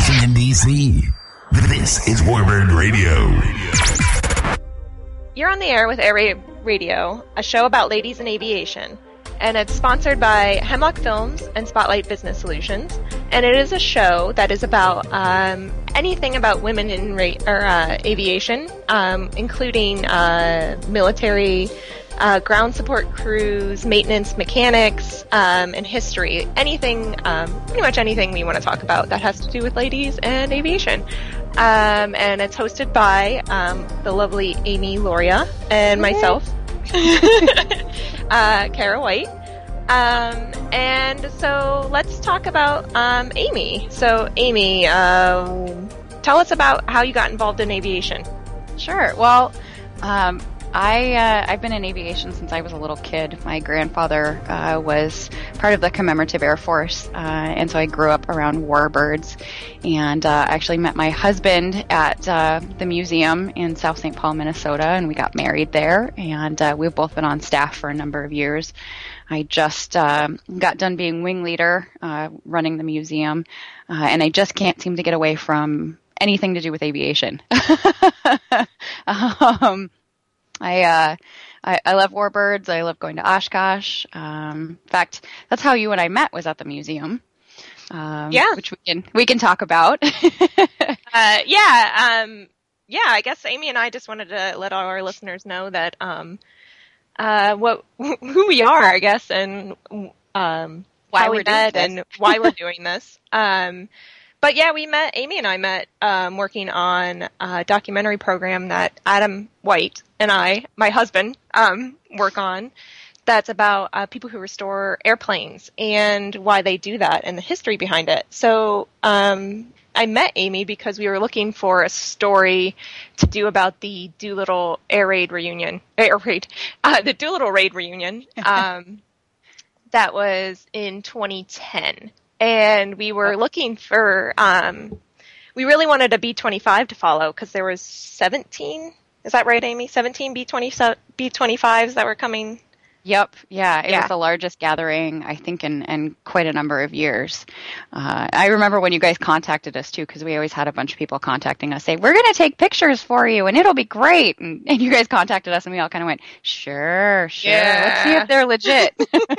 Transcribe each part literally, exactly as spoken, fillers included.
Washington, D C, this is Warbird Radio. You're on the air with Air Raid Radio, a show about ladies in aviation. And it's sponsored by Hemlock Films and Spotlight Business Solutions. And it is a show that is about um, anything about women in ra- or, uh, aviation, um, including uh, military, uh, ground support crews, maintenance mechanics, um, and history. Anything, um, pretty much anything we want to talk about that has to do with ladies and aviation. Um, and it's hosted by um, the lovely Amy Loria and myself. uh, Kara White. Um, and so let's talk about um, Amy. So, Amy, uh, tell us about how you got involved in aviation. Sure. Well, um, I, uh, I've been in aviation since I was a little kid. My grandfather uh, was part of the Commemorative Air Force, uh, and so I grew up around warbirds, and uh, actually met my husband at uh, the museum in South Saint Paul, Minnesota, and we got married there, and uh, we've both been on staff for a number of years. I just uh, got done being wing leader, uh, running the museum, uh, and I just can't seem to get away from anything to do with aviation. um, I, uh, I I love warbirds. I love going to Oshkosh. Um, in fact, that's how you and I met, was at the museum. Um, yeah, which we can we can talk about. uh, yeah, um, yeah. I guess Amy and I just wanted to let all our listeners know that um, uh, what who we are, I guess, and um, why how we're we met doing and why we're doing this. Um, But yeah, we met, Amy and I met um, working on a documentary program that Adam White and I, my husband, um, work on. That's about uh, people who restore airplanes and why they do that and the history behind it. So um, I met Amy because we were looking for a story to do about the Doolittle Air Raid reunion, Air Raid, uh, the Doolittle Raid reunion um, that was in twenty ten. And we were looking for, um, we really wanted a B twenty-five to follow because there was seventeen, is that right, Amy? seventeen B twenty-fives that were coming? Yep, yeah, it yeah. was the largest gathering, I think, in, in quite a number of years. Uh, I remember when you guys contacted us, too, because we always had a bunch of people contacting us saying, we're going to take pictures for you, and it'll be great. And, and you guys contacted us, and we all kind of went, sure, sure, yeah. let's see if they're legit.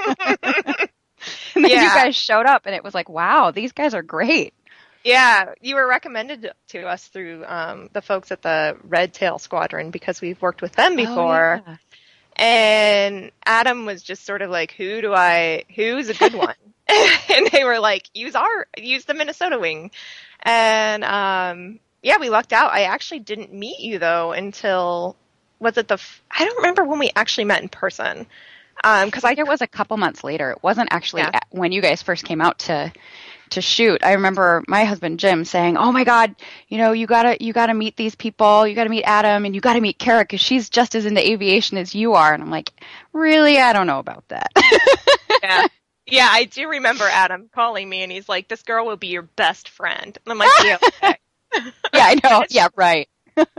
And then yeah. you guys showed up, and it was like, wow, these guys are great. Yeah, you were recommended to us through um, the folks at the Red Tail Squadron because we've worked with them before. Oh, yeah. And Adam was just sort of like, who do I, who's a good one? And they were like, use our, use the Minnesota wing. And um, yeah, we lucked out. I actually didn't meet you, though, until, was it the, f- I don't remember when we actually met in person. Um, cause I I, think it was a couple months later. It wasn't actually Yeah. at, when you guys first came out to to shoot. I remember my husband Jim saying, "Oh my God, you know, you gotta you gotta meet these people. You gotta meet Adam, and you gotta meet Kara because she's just as into aviation as you are." And I'm like, "Really? I don't know about that." yeah. Yeah, I do remember Adam calling me, and he's like, "This girl will be your best friend." And I'm like, "Yeah, okay." Yeah, I know. Yeah, right.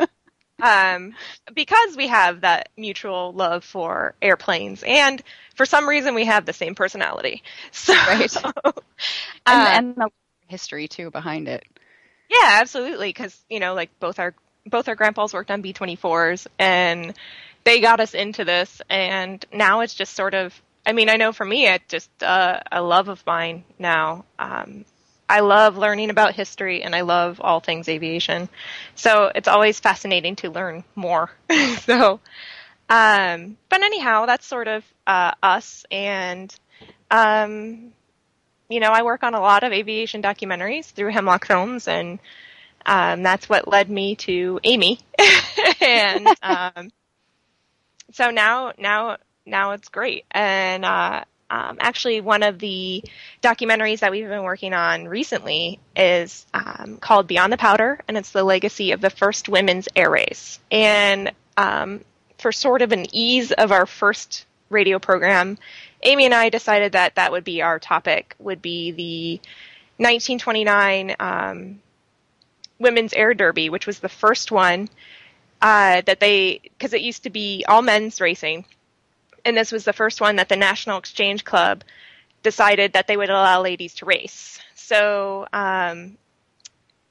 Um, because we have that mutual love for airplanes, and for some reason we have the same personality. So, Right. um, and, and the history too behind it. yeah, absolutely. Because you know, like both our both our grandpas worked on B twenty-fours, and they got us into this. And now it's just sort of. I mean, I know for me, it's just uh, a love of mine now. Um, I love learning about history, and I love all things aviation. So it's always fascinating to learn more. so, um, but anyhow, that's sort of uh, us. And, um, you know, I work on a lot of aviation documentaries through Hemlock Films, and um, that's what led me to Amy. and um, so now, now, now it's great. And uh, Um, actually, one of the documentaries that we've been working on recently is um, called Beyond the Powder, and it's the legacy of the first women's air race. And um, for sort of an ease of our first radio program, Amy and I decided that that would be our topic, would be the nineteen twenty-nine um, Women's Air Derby, which was the first one uh, that they, because it used to be all men's racing. And this was the first one that the National Exchange Club decided that they would allow ladies to race. So um,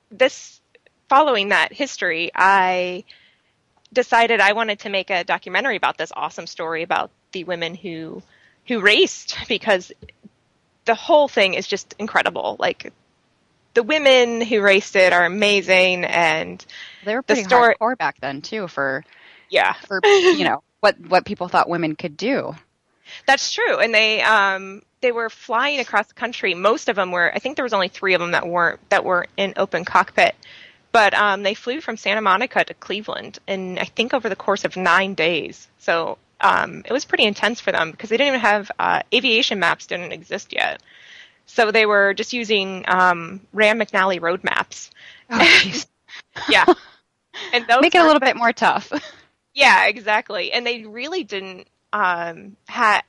this, following that history, I decided I wanted to make a documentary about this awesome story about the women who who raced, because the whole thing is just incredible. Like, the women who raced it are amazing, and they were pretty the story- hardcore back then too. For yeah, for you know what what people thought women could do. That's true, and they um they were flying across the country. Most of them were. I think there was only three of them that weren't that were in open cockpit. But um, they flew from Santa Monica to Cleveland, in I think over the course of nine days. So um, it was pretty intense for them, because they didn't even have uh, aviation maps didn't exist yet. So they were just using um, Rand McNally road maps. Oh, jeez. Yeah, and those make it were, a little bit more tough. Yeah, exactly. And they really didn't um, have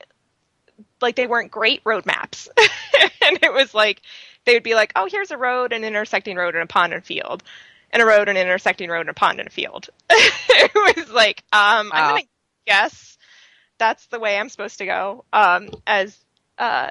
like they weren't great road maps, and it was like. They would be like, oh, here's a road, an intersecting road, and a pond and field. And a road, an intersecting road, and a pond and a field. It was like, um, wow. I'm going to guess that's the way I'm supposed to go. Um, as, uh,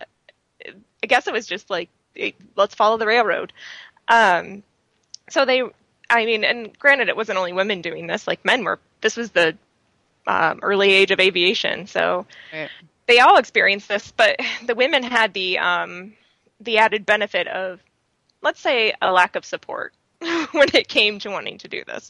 I guess it was just like, let's follow the railroad. Um, so they, I mean, and granted, it wasn't only women doing this. Like, men were, this was the um, early age of aviation. So right. They all experienced this, but the women had the, um, the added benefit of, let's say, a lack of support when it came to wanting to do this.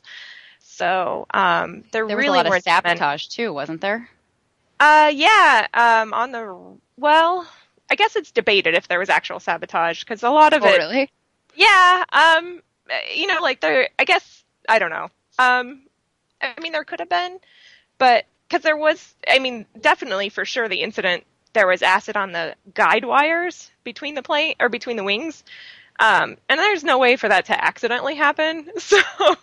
So um, there, there really was a lot were of sabotage too, wasn't there? Uh, yeah. Um, on the well, I guess it's debated if there was actual sabotage, because a lot of oh, it. Really? Yeah. Um, you know, like there. I guess I don't know. Um, I mean, there could have been, but because there was. I mean, definitely for sure the incident. There was acid on the guide wires between the plane or between the wings. Um, and there's no way for that to accidentally happen. So,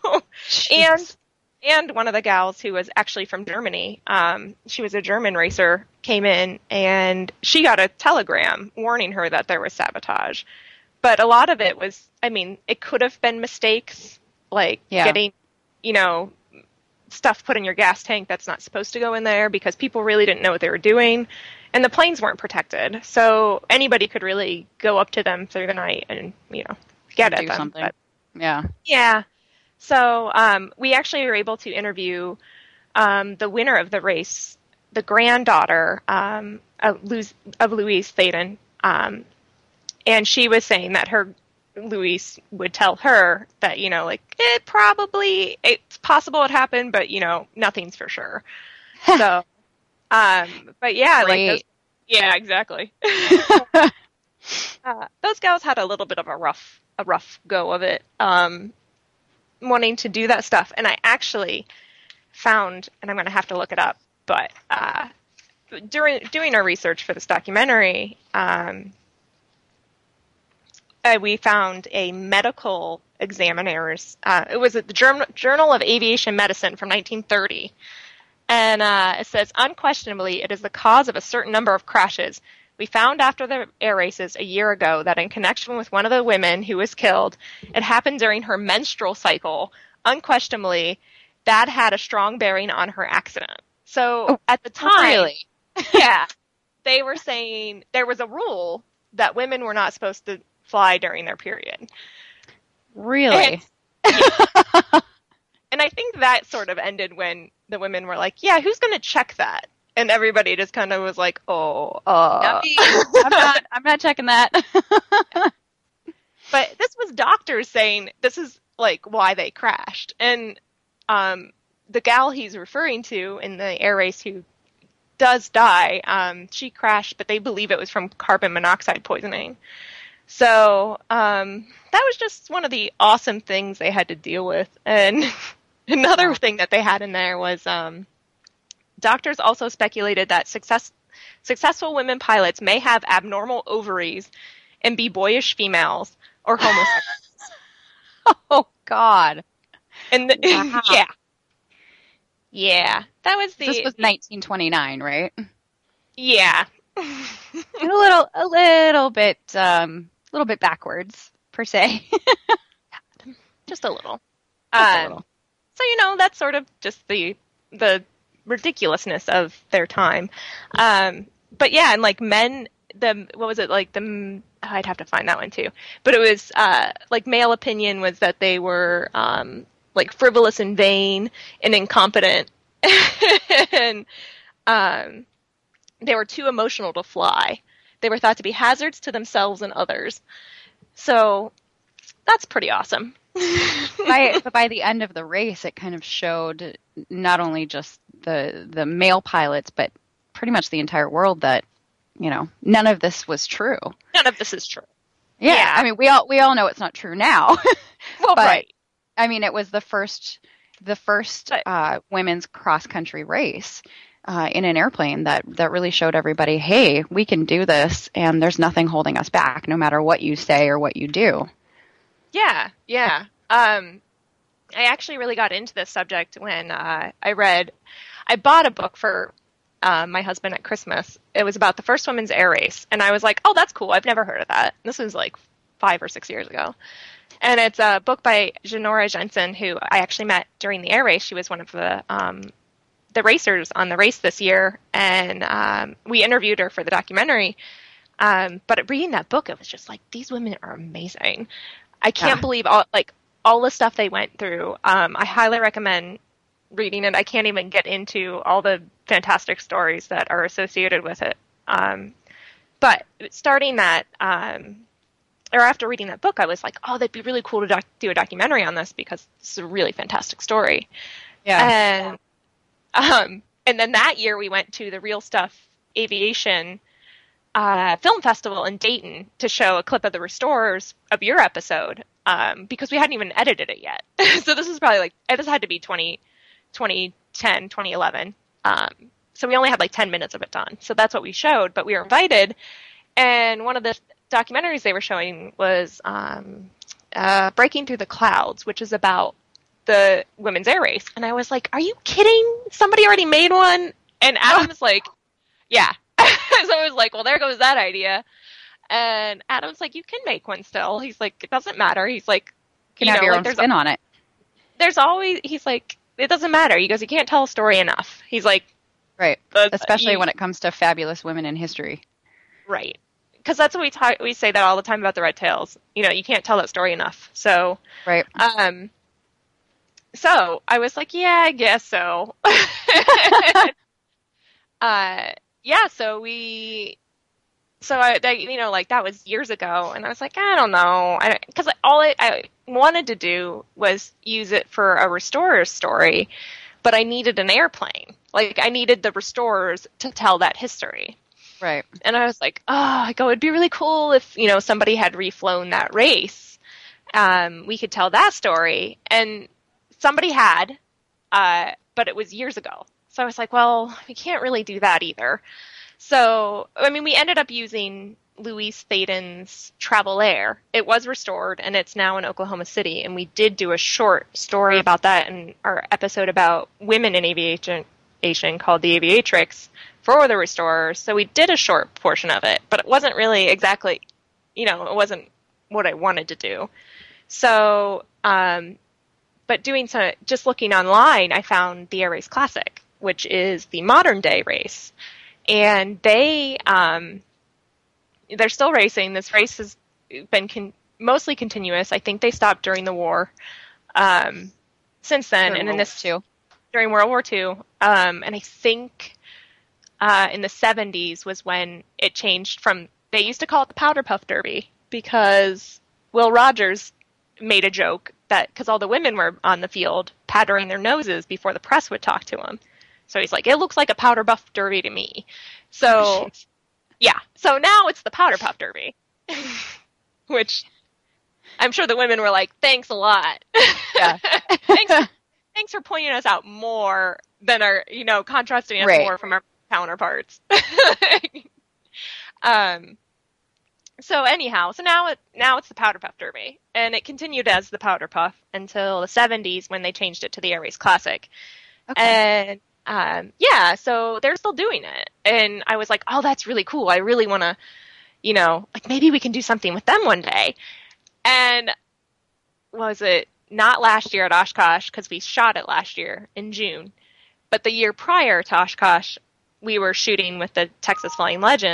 and, and one of the gals who was actually from Germany, um, she was a German racer, came in and she got a telegram warning her that there was sabotage. But a lot of it was, I mean, it could have been mistakes, like yeah. getting, you know, stuff put in your gas tank that's not supposed to go in there, because people really didn't know what they were doing. And the planes weren't protected, so anybody could really go up to them through the night and, you know, get at them. Something. But, yeah. Yeah. So um, we actually were able to interview um, the winner of the race, the granddaughter um, of, Louise, of Louise Thaden, um, and she was saying that her Louise would tell her that, you know, like, it probably, it's possible it happened, but, you know, nothing's for sure. So... Um, but yeah, Great. like, those, yeah, exactly. uh, those gals had a little bit of a rough, a rough go of it, um, wanting to do that stuff. And I actually found, and I'm going to have to look it up, but, uh, during, doing our research for this documentary, um, uh, we found a medical examiner's, uh, it was at the Journal, Journal of Aviation Medicine from nineteen thirty. And uh, it says, unquestionably, it is the cause of a certain number of crashes. We found after the air races a year ago that in connection with one of the women who was killed, it happened during her menstrual cycle. Unquestionably, that had a strong bearing on her accident. So oh, at the time, really? yeah, they were saying there was a rule that women were not supposed to fly during their period. Really? And, yeah. And I think that sort of ended when the women were like, yeah, who's going to check that? And everybody just kind of was like, oh, uh. I'm not, I'm not checking that. But this was doctors saying this is like why they crashed. And um, the gal he's referring to in the air race who does die, um, she crashed, but they believe it was from carbon monoxide poisoning. So um, that was just one of the awesome things they had to deal with. And another wow. thing that they had in there was um, doctors also speculated that success, successful women pilots may have abnormal ovaries and be boyish females or homosexuals. Oh, God. And the, wow. yeah. Yeah. That was the... This was nineteen twenty-nine, right? Yeah. a little, a little bit, um, a little bit backwards, per se. Just a little. Just um, a little. So, you know, that's sort of just the the ridiculousness of their time. Um, but yeah, and like men, the what was it like the I'd have to find that one too, but it was uh, like male opinion was that they were um, like frivolous and vain and incompetent, and um, they were too emotional to fly. They were thought to be hazards to themselves and others. So that's pretty awesome. by, but by the end of the race, it kind of showed not only just the the male pilots, but pretty much the entire world that, you know, none of this was true. None of this is true. Yeah, Yeah. I mean, we all we all know it's not true now. Well, but, right. I mean, it was the first the first But- uh, women's cross country race uh, in an airplane that that really showed everybody, hey, we can do this, and there's nothing holding us back, no matter what you say or what you do. Yeah, yeah. Um, I actually really got into this subject when uh, I read, I bought a book for uh, my husband at Christmas. It was about the first women's air race. And I was like, oh, that's cool. I've never heard of that. This was like five or six years ago. And it's a book by Janora Jensen, who I actually met during the air race. She was one of the um, the racers on the race this year. And um, we interviewed her for the documentary. Um, but reading that book, it was just like, these women are amazing. I can't Yeah. believe all like all the stuff they went through. Um, I highly recommend reading it. I can't even get into all the fantastic stories that are associated with it. Um, but starting that, um, or after reading that book, I was like, oh, that'd be really cool to doc- do a documentary on this because it's a really fantastic story. Yeah. And um, and then that year we went to the Real Stuff Aviation uh, Film Festival in Dayton to show a clip of the Restorers of your episode um, because we hadn't even edited it yet. So this was probably like, this had to be twenty, twenty ten, twenty eleven. Um, so we only had like ten minutes of it done. So that's what we showed, but we were invited. And one of the documentaries they were showing was um, uh, Breaking Through the Clouds, which is about the women's air race. And I was like, are you kidding? Somebody already made one? And Adam was like, yeah. So I was like, well, there goes that idea. And Adam's like, you can make one still. He's like, it doesn't matter. He's like, You can you have know, your like, own there's, spin on it. there's always, he's like, it doesn't matter. He goes, you can't tell a story enough. He's like, Right. That's- Especially you- when it comes to fabulous women in history. right. Because that's what we talk, we say that all the time about the Red Tails. You know, you can't tell that story enough. So, Right. um, so I was like, yeah, I guess so. uh, yeah, so we, so I, that, you know, like that was years ago, and I was like, I don't know, because all I, I wanted to do was use it for a Restorers story, but I needed an airplane. Like, I needed the Restorers to tell that history. Right. And I was like, oh, I go, it'd be really cool if, you know, somebody had reflown that race. Um, we could tell that story. And somebody had, uh, but it was years ago. So I was like, well, we can't really do that either. So, I mean, we ended up using Louise Thaden's Travel Air. It was restored, and it's now in Oklahoma City. And we did do a short story about that in our episode about women in aviation called The Aviatrix for the Restorers. So we did a short portion of it, but it wasn't really exactly, you know, it wasn't what I wanted to do. So, um, but doing some, just looking online, I found the Air Race Classic, which is the modern day race. And they, um, they're still racing. This race has been con- mostly continuous. I think they stopped during the war. Um, since then, During and in World this War Two. during World War Two, um, and I think uh, in the seventies was when it changed from. They used to call it the Powder Puff Derby because Will Rogers made a joke that because all the women were on the field powdering their noses before the press would talk to them. So he's like, it looks like a Powder Puff Derby to me. So yeah, so now it's the Powder Puff Derby, which I'm sure the women were like, thanks a lot. Yeah. thanks, thanks for pointing us out more than our, you know, contrasting us Right. more from our counterparts. um, so anyhow, so now it, now it's the Powder Puff Derby, and it continued as the Powder Puff until the seventies when they changed it to the Air Race Classic. Okay. And, um, yeah, so they're still doing it. And I was like, oh, that's really cool. I really want to, you know, like maybe we can do something with them one day. And was it not last year at Oshkosh, because we shot it last year in June, but the year prior to Oshkosh, we were shooting with the Texas Flying Legends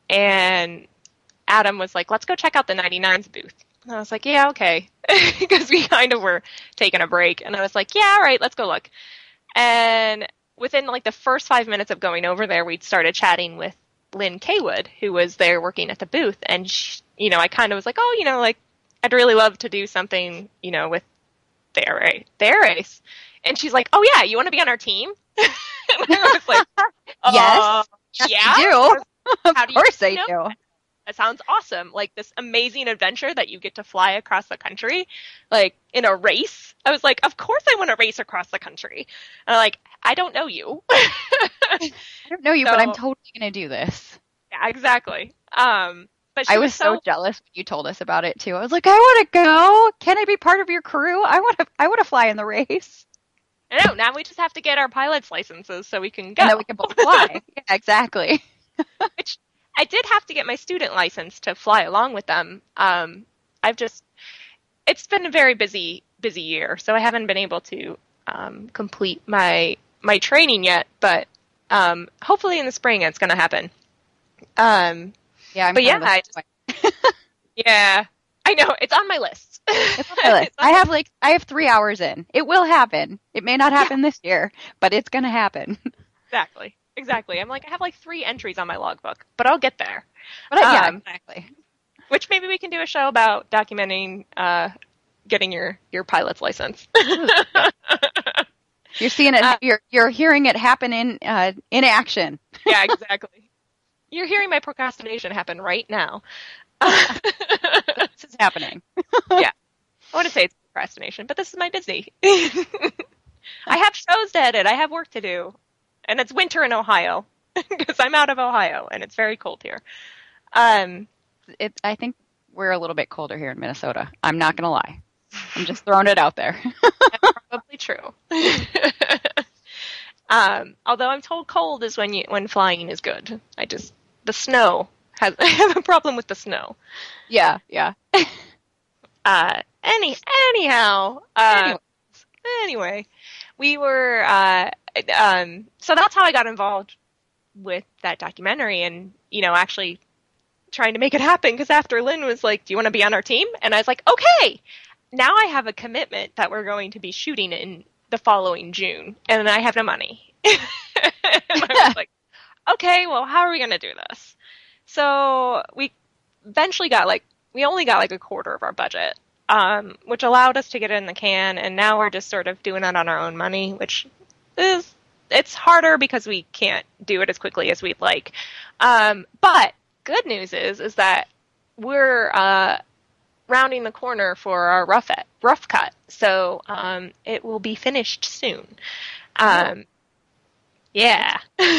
and Adam was like, let's go check out the ninety-nines booth. And I was like, yeah, okay. Because we kind of were taking a break. And I was like, yeah, all right, let's go look. And within like the first five minutes of going over there, we'd started chatting with Lynn Kaywood, who was there working at the booth. And, she, you know, I kind of was like, oh, you know, like, I'd really love to do something, you know, with the air race. The air race. And she's like, oh, yeah, you want to be on our team? And I was like, uh, yes, yes, yeah. I do. How Of do course you I know? do. That sounds awesome. Like this amazing adventure that you get to fly across the country, like in a race. I was like, of course I want to race across the country. And I'm like, I don't know you. I don't know you, So- but I'm totally going to do this. Yeah, exactly. Um, but she I was so jealous when you told us about it too. I was like, I want to go. Can I be part of your crew? I want to. I want to fly in the race, I know. Now we just have to get our pilot's licenses so we can go. and then we can both fly. Yeah, exactly. Which I did have to get my student license to fly along with them. Um, I've just, it's been a very busy, busy year, so I haven't been able to um, complete my my training yet. But um, hopefully in the spring it's going to happen. Um, Yeah, I'm but yeah, kinda I the- just, yeah, I know it's on my list. It's on my list. I have like I have three hours in. It will happen. It may not happen this year, but it's gonna happen. Exactly, exactly. I'm like, I have like three entries on my logbook, but I'll get there. But uh, yeah, Um, exactly. Which maybe we can do a show about documenting uh, getting your, your pilot's license. You're seeing it. uh, you're you're hearing it happen in uh, in action. Yeah, exactly. You're hearing my procrastination happen right now. This is happening. Yeah. I want to say it's procrastination, but this is my busy. I have shows to edit. I have work to do. And it's winter in Ohio because I'm out of Ohio and it's very cold here. Um, It. I think we're a little bit colder here in Minnesota. I'm not gonna lie. I'm just throwing it out there. That's probably true. um, although I'm told cold is when you when flying is good. I just the snow has I have a problem with the snow. Yeah, yeah. Uh, any anyhow, uh, Anyway. anyway, we were uh, um, so that's how I got involved with that documentary, and you know, actually trying to make it happen. Because after Lynn was like, "Do you want to be on our team?" and I was like, "Okay." Now I have a commitment that we're going to be shooting in the following June, and I have no money. And I was like, okay, well, how are we going to do this? So we eventually got like, we only got like a quarter of our budget, um, which allowed us to get it in the can, and now we're just sort of doing it on our own money, which is, it's harder because we can't do it as quickly as we'd like. Um, but good news is, is that we're, uh, rounding the corner for our rough et, rough cut, so um, it will be finished soon. Um, yeah.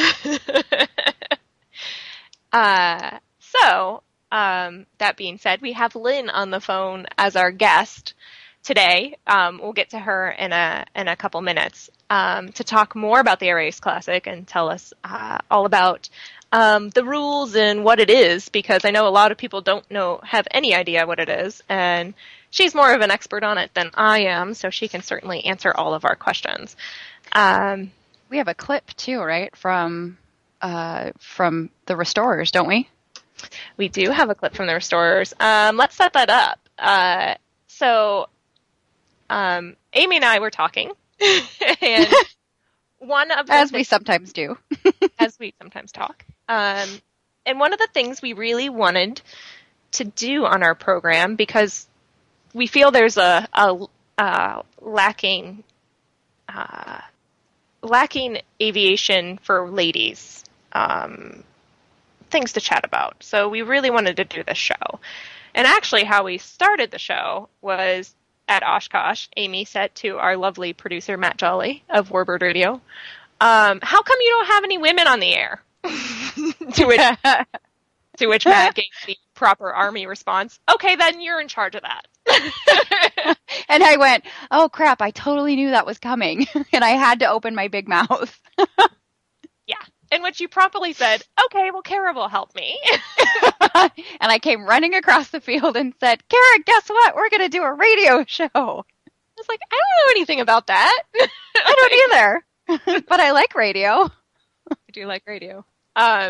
uh, so um, that being said, we have Lynn on the phone as our guest today. Um, we'll get to her in a in a couple minutes um, to talk more about the Air Race Classic and tell us uh, all about Um, the rules and what it is, because I know a lot of people don't know, have any idea what it is, and she's more of an expert on it than I am, so she can certainly answer all of our questions. Um, We have a clip too, right, from uh, from the Restorers, don't we? we do have a clip from the Restorers. Um, let's set that up. Uh, so, um, Amy and I were talking, and one of the As we things- sometimes do. as we sometimes talk. Um, and one of the things we really wanted to do on our program, because we feel there's a, a, a lacking, uh, lacking aviation for ladies, um, things to chat about. So we really wanted to do this show. And actually how we started the show was at Oshkosh. Amy said to our lovely producer, Matt Jolly of Warbird Radio, um, how come you don't have any women on the air? to which to which Matt gave the proper Army response. Okay, then you're in charge of that. And I went, oh crap, I totally knew that was coming. And I had to open my big mouth. Yeah. In which you properly said, okay, well, Kara will help me. And I came running across the field and said, Kara, guess what? We're going to do a radio show. I was like, I don't know anything about that. I don't either. But I like radio. I do like radio. Um,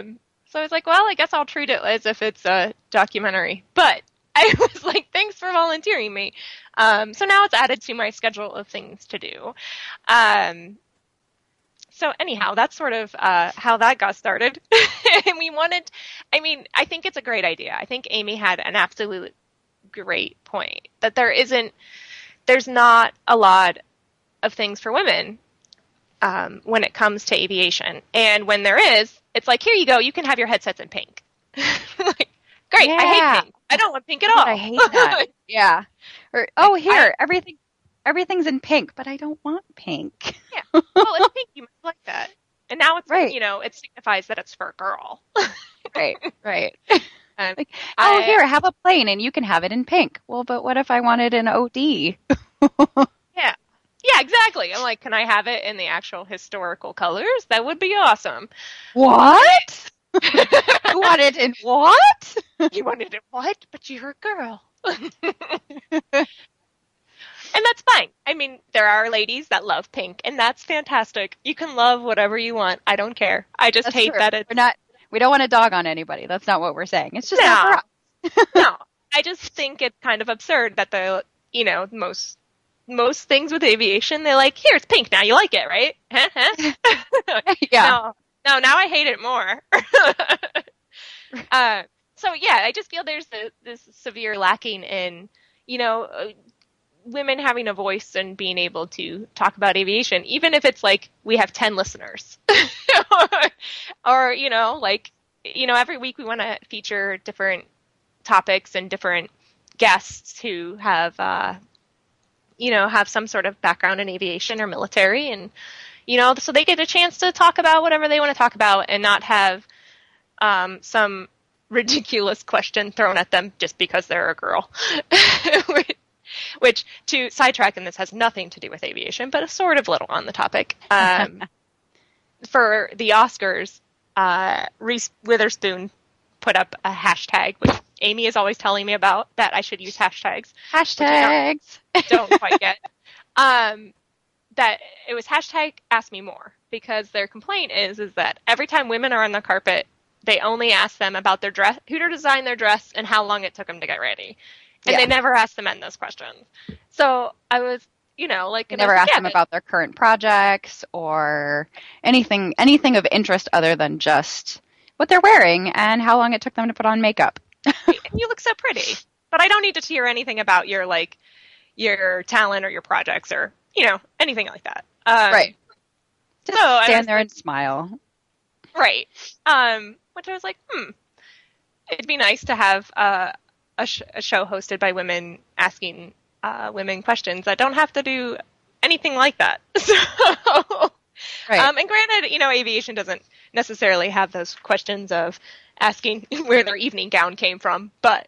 So I was like, well, I guess I'll treat it as if it's a documentary. But I was like, thanks for volunteering me. Um, so now it's added to my schedule of things to do. Um, so anyhow, that's sort of uh, how that got started. And we wanted, I mean, I think it's a great idea. I think Amy had an absolute great point that there isn't, there's not a lot of things for women um, when it comes to aviation. And when there is, it's like, here you go, you can have your headsets in pink. Like, great, Yeah. I hate pink. I don't want pink at all. I hate that. Yeah. Or oh, Like, here, I- everything everything's in pink, but I don't want pink. Yeah. Well, it's pink. You must like that. And now it's, Right. you know, it signifies that it's for a girl. Right, right. Um, Like, oh, I- here, have a plane, and you can have it in pink. Well, but what if I wanted an O D? Yeah. Yeah, exactly. I'm like, can I have it in the actual historical colors? That would be awesome. What? You want it in what? You wanted it what? But you're a girl. And that's fine. I mean, there are ladies that love pink, and that's fantastic. You can love whatever you want. I don't care. I just That's hate true. that it's We're not. We don't want to dog on anybody. That's not what we're saying. It's just No. not for us. no. I just think it's kind of absurd that the, you know, most most things with aviation, they're like, here, it's pink now. You like it, right? Huh, huh? Yeah. No, no, now I hate it more. uh, so yeah, I just feel there's a, this severe lacking in, you know, uh, women having a voice and being able to talk about aviation, even if it's like we have ten listeners, or, you know, like, you know, every week we want to feature different topics and different guests who have, uh, you know, have some sort of background in aviation or military, and, you know, so they get a chance to talk about whatever they want to talk about and not have um, some ridiculous question thrown at them just because they're a girl. Which, to sidetrack, and this has nothing to do with aviation, but a sort of little on the topic. Um, for the Oscars, uh, Reese Witherspoon put up a hashtag, which Amy is always telling me about, that I should use hashtags. Hashtags. Don't quite get. Um, that it was hashtag ask me more, because their complaint is is that every time women are on the carpet, they only ask them about their dress, who to design their dress, and how long it took them to get ready. And Yeah. they never ask the men those questions. So I was, you know, like... You and I never was like, ask yeah, them but- about their current projects or anything anything of interest other than just what they're wearing and how long it took them to put on makeup. and you look so pretty. But I don't need to hear anything about your, like, your talent or your projects or, you know, anything like that. Um, Right. Just So, I was stand there like- and smile. Right. Um, which I was like, hmm, it'd be nice to have uh, a, sh- a show hosted by women asking uh, women questions that don't have to do anything like that. So, Right. um, and granted, you know, aviation doesn't necessarily have those questions of asking where their evening gown came from, but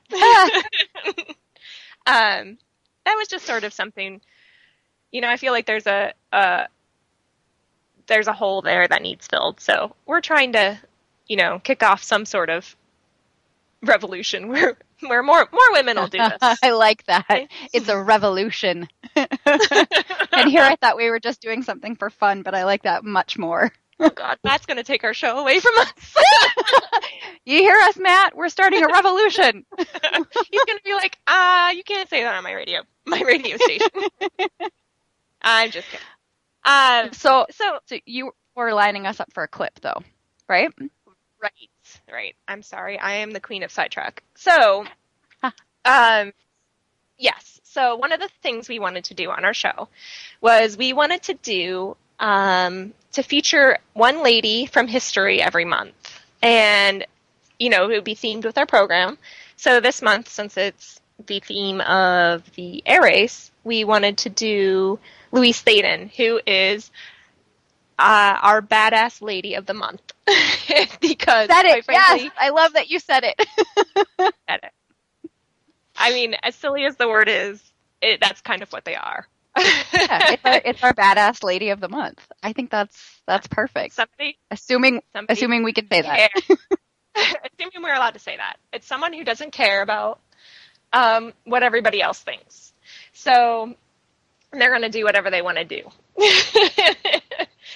um, that was just sort of something, you know, I feel like there's a, a there's a hole there that needs filled. So we're trying to, you know, kick off some sort of revolution where where more more women will do this. I like that. It's a revolution. And here I thought we were just doing something for fun, but I like that much more. Oh God, that's going to take our show away from us. You hear us, Matt? We're starting a revolution. He's going to be like, ah, uh, you can't say that on my radio, my radio station. I'm just kidding. Um, So, so so you were lining us up for a clip, though, right? right, right. I'm sorry, I am the queen of sidetrack. So, um, yes. So one of the things we wanted to do on our show was we wanted to do um, to feature one lady from history every month, and you know, it would be themed with our program. So this month, since it's the theme of the air race, we wanted to do Louise Thaden, who is uh, our badass lady of the month. Because, Said it. quite frankly, Yes, I love that you said it. said it. I mean, as silly as the word is, it, that's kind of what they are. Yeah, it's, our, it's our badass lady of the month. I think that's that's perfect. Somebody, Assuming somebody assuming we can say that. care. Assuming we're allowed to say that. It's someone who doesn't care about um, what everybody else thinks. So they're going to do whatever they want to do.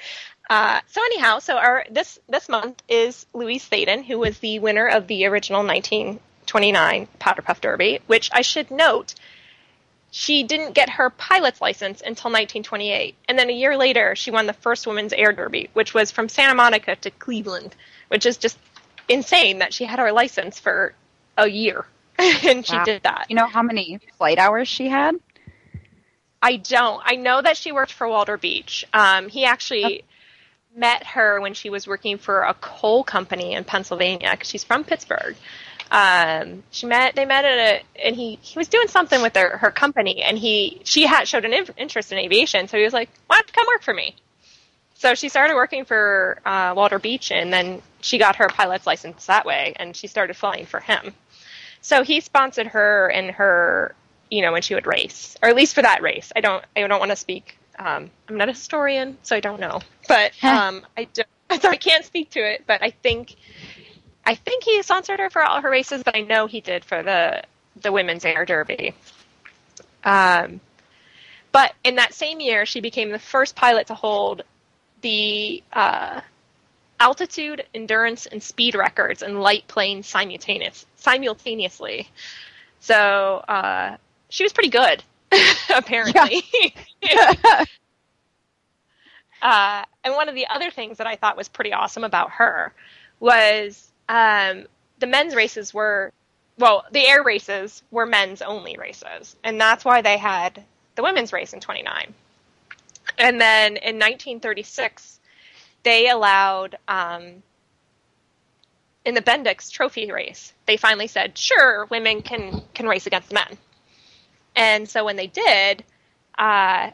Uh, so anyhow, so our this this month is Louise Thaden, who was the winner of the original nineteen twenty-nine Powder Puff Derby, which I should note, she didn't get her pilot's license until nineteen twenty-eight. And then a year later, she won the first women's air derby, which was from Santa Monica to Cleveland, which is just insane that she had her license for a year. And she Wow. did that. You know how many flight hours she had? I don't. I know that she worked for Walter Beach. Um, he actually met her when she was working for a coal company in Pennsylvania, because she's from Pittsburgh. Um, she met, they met at a, and he, he was doing something with her, her company, and he, she had showed an in, interest in aviation, so he was like, why don't you come work for me? So she started working for, uh, Walter Beach, and then she got her pilot's license that way, and she started flying for him. So he sponsored her in her, you know, when she would race, or at least for that race. I don't, I don't want to speak, um, I'm not a historian, so I don't know, but, um, I don't, so I can't speak to it, but I think, I think he sponsored her for all her races, but I know he did for the, the women's air derby. Um, but in that same year, she became the first pilot to hold the, uh, altitude, endurance, and speed records in light planes simultaneous, simultaneously. So, uh, she was pretty good, apparently. Yeah. uh, and one of the other things that I thought was pretty awesome about her was, um, the men's races were, well, the air races were men's only races. And that's why they had the women's race in twenty-nine. And then in nineteen thirty-six, they allowed, um, in the Bendix Trophy race, they finally said, sure, women can, can race against men. And so when they did, uh,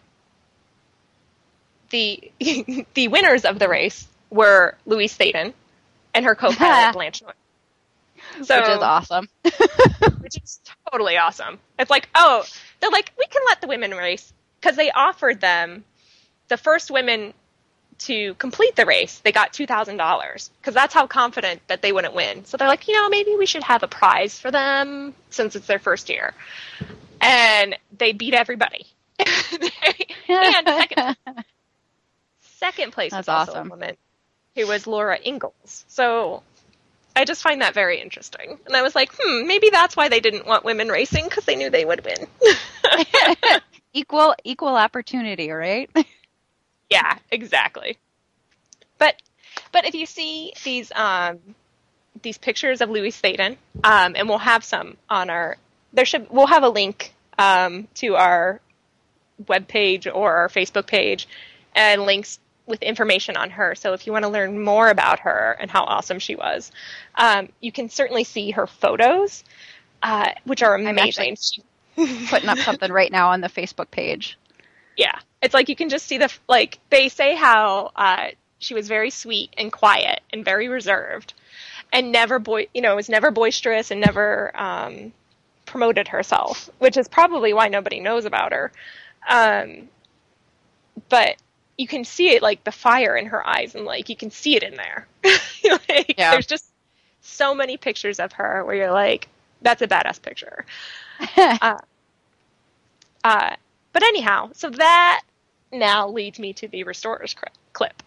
the, the winners of the race were Louise Thaden and her co-pilot Blanche Noy. So, Which is awesome. Which is totally awesome. It's like, oh, they're like, we can let the women race, because they offered them, the first women to complete the race, they got two thousand dollars, because that's how confident that they wouldn't win. So they're like, you know, maybe we should have a prize for them since it's their first year. And they beat everybody. And second, second place That's was also awesome. a woman, who was Laura Ingalls. So I just find that very interesting. And I was like, hmm, maybe that's why they didn't want women racing, because they knew they would win. equal equal opportunity, right? Yeah, exactly. But but if you see these um these pictures of Louise Thaden, um, and we'll have some on our there should we'll have a link um to our webpage or our Facebook page, and links with information on her. So if you want to learn more about her and how awesome she was, um, you can certainly see her photos, uh, which are amazing. Putting up something right now on the Facebook page. Yeah. It's like you can just see the, like, they say how uh, she was very sweet and quiet and very reserved and never, boy, you know, was never boisterous and never um, promoted herself, which is probably why nobody knows about her. Um, but you can see it, like, the fire in her eyes, and, like, you can see it in there. Like, yeah. There's just so many pictures of her where you're like, that's a badass picture. uh, uh, but anyhow, so that now leads me to the Restorers clip.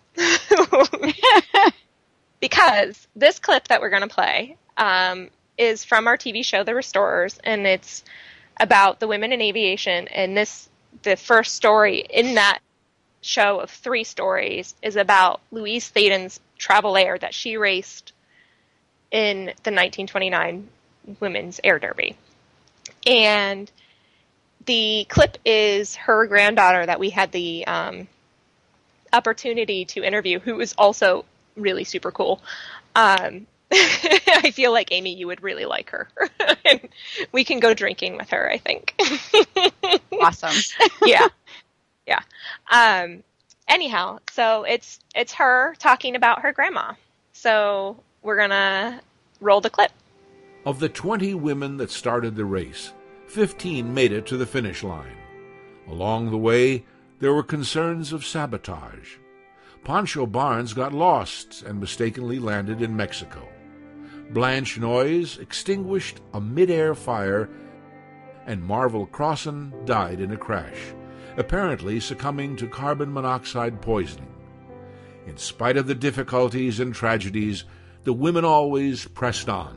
Because this clip that we're going to play um, is from our T V show, The Restorers, and it's about the women in aviation, and this, the first story in that show of three stories is about Louise Thaden's Travel Air that she raced in the nineteen twenty-nine Women's Air Derby. And the clip is her granddaughter that we had the um, opportunity to interview, who is also really super cool. Um, I feel like, Amy, you would really like her. And we can go drinking with her, I think. Awesome. Yeah. Yeah. Um, anyhow, so it's it's her talking about her grandma. So we're going to roll the clip. Of the twenty women that started the race, fifteen made it to the finish line. Along the way, there were concerns of sabotage. Pancho Barnes got lost and mistakenly landed in Mexico. Blanche Noyes extinguished a mid-air fire, and Marvel Crossan died in a crash, apparently succumbing to carbon monoxide poisoning. In spite of the difficulties and tragedies, the women always pressed on.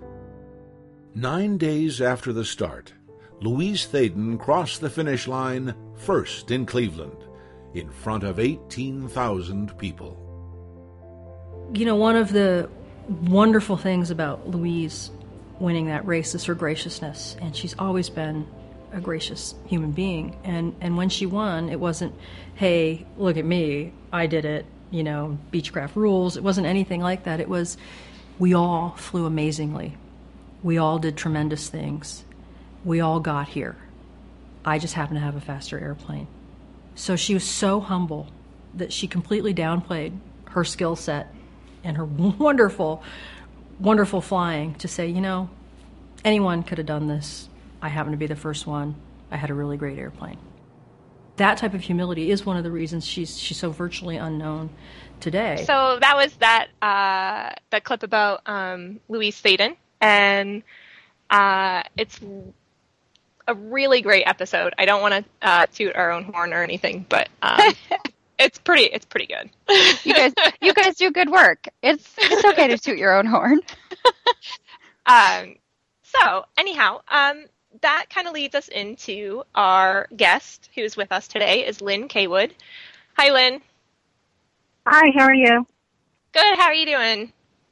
Nine days after the start, Louise Thaden crossed the finish line first in Cleveland, in front of eighteen thousand people. You know, one of the wonderful things about Louise winning that race is her graciousness, and she's always been a gracious human being. And, and when she won, it wasn't, hey, look at me, I did it, you know, Beechcraft rules. It wasn't anything like that. It was, we all flew amazingly. We all did tremendous things. We all got here. I just happened to have a faster airplane. So she was so humble that she completely downplayed her skill set and her wonderful, wonderful flying to say, you know, anyone could have done this. I happened to be the first one. I had a really great airplane. That type of humility is one of the reasons she's she's so virtually unknown today. So that was that uh, that clip about um, Louise Thaden, and uh, it's a really great episode. I don't want to uh, toot our own horn or anything, but um, it's pretty it's pretty good. You guys, you guys do good work. It's it's okay to toot your own horn. um. So anyhow, um. that kind of leads us into our guest who's with us today is Lynn Kaywood. Hi, Lynn. Hi, how are you? Good. How are you doing?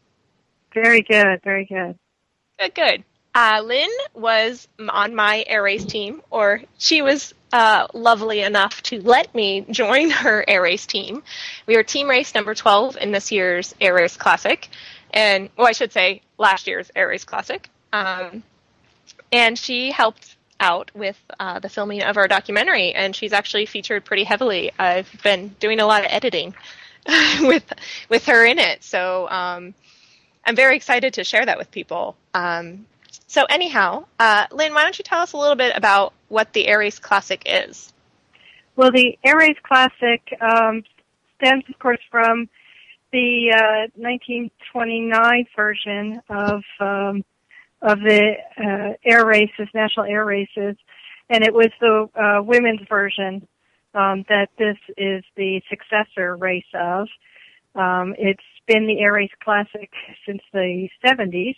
Very good, very good. Good, good. Uh, Lynn was on my air race team, or she was uh, lovely enough to let me join her air race team. We were team race number twelve in this year's Air Race Classic, and, well, I should say last year's Air Race Classic. Um, And she helped out with uh, the filming of our documentary, and she's actually featured pretty heavily. I've been doing a lot of editing with with her in it, so um, I'm very excited to share that with people. Um, so anyhow, uh, Lynn, why don't you tell us a little bit about what the Air Race Classic is? Well, the Air Race Classic um, stems, of course, from the uh, nineteen twenty-nine version of um, of the uh, air races, national air races, and it was the uh, women's version um, that this is the successor race of. Um, it's been the Air Race Classic since the seventies,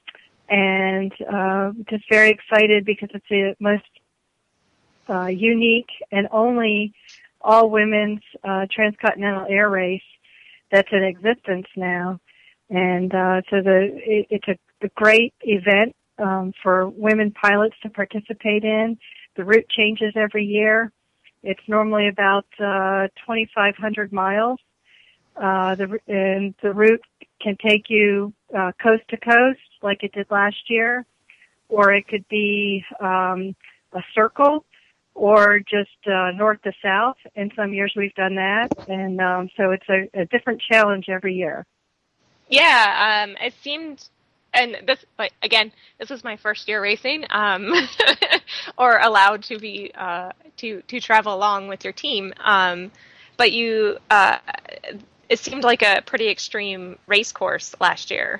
and uh, just very excited because it's the most uh, unique and only all-women's uh, transcontinental air race that's in existence now. And uh, so the it, it's a a great event um, for women pilots to participate in. The route changes every year. It's normally about uh, twenty-five hundred miles. Uh, the, and the route can take you uh, coast to coast, like it did last year, or it could be um, a circle, or just uh, north to south. In some years we've done that, and um, so it's a, a different challenge every year. Yeah, um, it seemed... And this, like, again, this was my first year racing, um, or allowed to be uh, to to travel along with your team. Um, but you, uh, it seemed like a pretty extreme race course last year.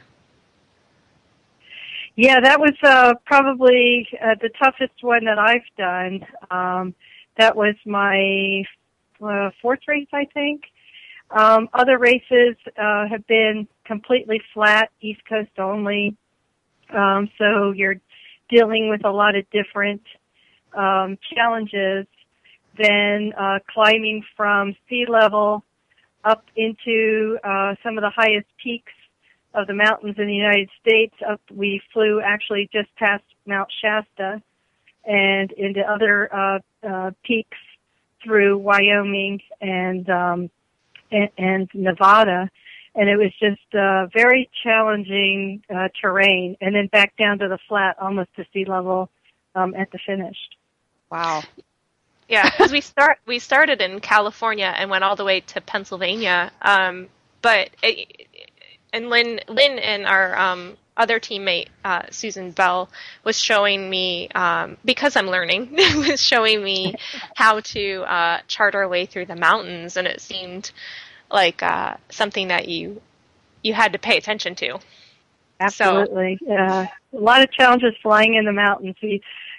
Yeah, that was uh, probably uh, the toughest one that I've done. Um, that was my uh, fourth race, I think. Um, other races uh, have been completely flat, East Coast only. Um, so you're dealing with a lot of different um, challenges. Then uh, climbing from sea level up into uh, some of the highest peaks of the mountains in the United States. Up, we flew actually just past Mount Shasta and into other uh, uh, peaks through Wyoming and um, and, and Nevada, and it was just uh, very challenging uh, terrain, and then back down to the flat, almost to sea level um, at the finish. Wow. Yeah, because we start we started in California and went all the way to Pennsylvania, um, but it, and Lynn Lynn and our um, other teammate uh, Susan Bell was showing me um, because I'm learning was showing me how to uh, chart our way through the mountains, and it seemed like uh, something that you you had to pay attention to. Absolutely, so. uh, a lot of challenges flying in the mountains. We